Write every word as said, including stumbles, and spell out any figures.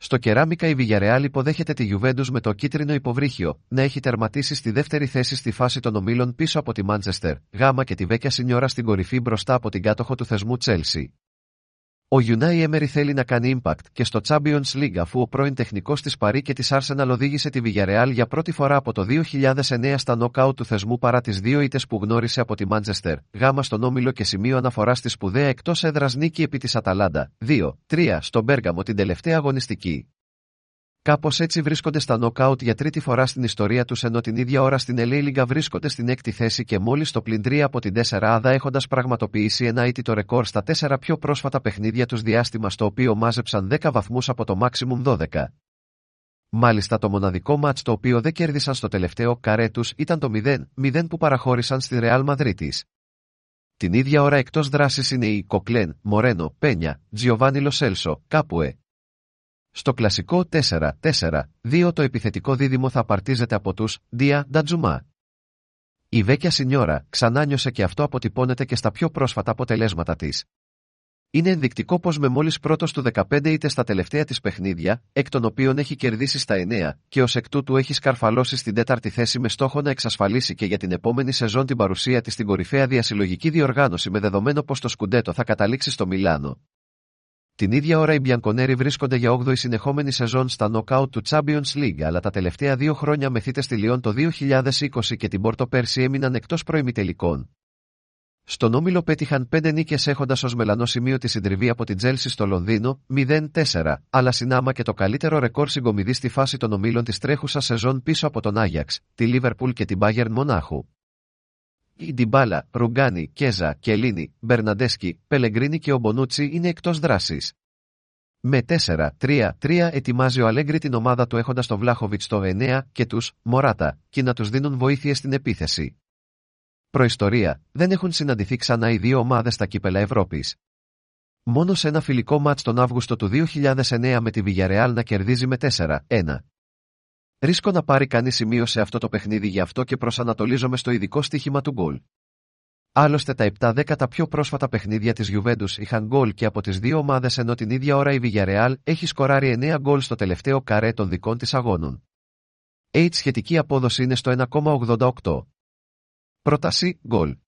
Στο Κεράμικα η Villarreal υποδέχεται τη Juventus με το κίτρινο υποβρύχιο να έχει τερματίσει στη δεύτερη θέση στη φάση των ομίλων πίσω από τη Manchester, Γ και τη Vecchia Signora στην κορυφή μπροστά από την κάτοχο του θεσμού Chelsea. Ο Unai Emery θέλει να κάνει impact και στο Champions League αφού ο πρώην τεχνικός της Παρί και της Arsenal οδήγησε τη Villarreal για πρώτη φορά από το δύο χιλιάδες εννέα στα νοκάουτ του θεσμού παρά τις δύο ήττες που γνώρισε από τη Manchester, Γ στον όμιλο και σημείο αναφορά στη σπουδαία εκτός έδρας νίκη επί της Αταλάντα, δύο τρία στο Μπέργαμο την τελευταία αγωνιστική. Κάπως έτσι βρίσκονται στα νοκάουτ για τρίτη φορά στην ιστορία τους ενώ την ίδια ώρα στην ελ έι Λίγκα βρίσκονται στην έκτη θέση και μόλις το πλην τρία από την τεσσαράδα έχοντας πραγματοποιήσει ένα αίτητο ρεκόρ στα τέσσερα πιο πρόσφατα παιχνίδια τους διάστημα στο οποίο μάζεψαν δέκα βαθμούς από το maximum δώδεκα. Μάλιστα το μοναδικό μάτς το οποίο δεν κέρδισαν στο τελευταίο καρέ τους ήταν το μηδέν μηδέν που παραχώρησαν στη Ρεάλ Μαδρίτης. Την ίδια ώρα εκτός δράσης είναι οι Κοκλέν, Μορένο, Πένια, Τζιοβάνι Λο Σέλσο, Κάποε. Στο κλασικό τέσσερα τέσσερα δύο το επιθετικό δίδυμο θα απαρτίζεται από τους Ντία Ντατζουμά. Η Vecchia Signora ξανά νιώσε και αυτό αποτυπώνεται και στα πιο πρόσφατα αποτελέσματα της. Είναι ενδεικτικό πως με μόλις πρώτος του δεκαπέντε ήττες στα τελευταία της παιχνίδια, εκ των οποίων έχει κερδίσει στα εννέα, και ως εκ τούτου έχει σκαρφαλώσει στην τέταρτη θέση με στόχο να εξασφαλίσει και για την επόμενη σεζόν την παρουσία της στην κορυφαία διασυλλογική διοργάνωση με δεδομένο πως το σκουντέτο θα καταλήξει στο Μιλάνο. Την ίδια ώρα οι Μπιανκονέροι βρίσκονται για όγδοη συνεχόμενη σεζόν στα νοκάουτ του Champions League, αλλά τα τελευταία δύο χρόνια μεθύτες στη Λιόν το δύο χιλιάδες είκοσι και την Πόρτο πέρσι έμειναν εκτός προημιτελικών. Στον όμιλο πέτυχαν πέντε νίκες έχοντας ως μελανό σημείο τη συντριβή από την Τζέλσι στο Λονδίνο, μηδέν τέσσερα, αλλά συνάμα και το καλύτερο ρεκόρ συγκομιδή στη φάση των ομίλων της τρέχουσας σεζόν πίσω από τον Άγιαξ, τη Λίβερπουλ και την Μπάγερν Μονάχου. Η Ντιμπάλα, Ρουγκάνι, Κέζα, Κελίνι, Μπερναντέσκι, Πελεγκρίνι και ο Μπονούτσι είναι εκτός δράσης. Με τέσσερα τρία τρία ετοιμάζει ο Αλέγκρι την ομάδα του έχοντας τον Βλάχοβιτς στο εννέα και τους Μωράτα, και να τους δίνουν βοήθειες στην επίθεση. Προϊστορία, δεν έχουν συναντηθεί ξανά οι δύο ομάδες στα κύπελα Ευρώπης. Μόνο σε ένα φιλικό μάτς τον Αύγουστο του δύο χιλιάδες εννέα με τη Villarreal να κερδίζει με τέσσερα ένα. Ρίσκω να πάρει κανείς σημείο σε αυτό το παιχνίδι γι' αυτό και προσανατολίζομαι στο ειδικό στοίχημα του γκολ. Άλλωστε τα επτά δέκα τα πιο πρόσφατα παιχνίδια της Juventus είχαν γκολ και από τις δύο ομάδες ενώ την ίδια ώρα η Villarreal έχει σκοράρει εννέα γκολ στο τελευταίο καρέ των δικών της αγώνων. H σχετική απόδοση είναι στο ένα κόμμα ογδόντα οκτώ. Πρόταση, γκολ.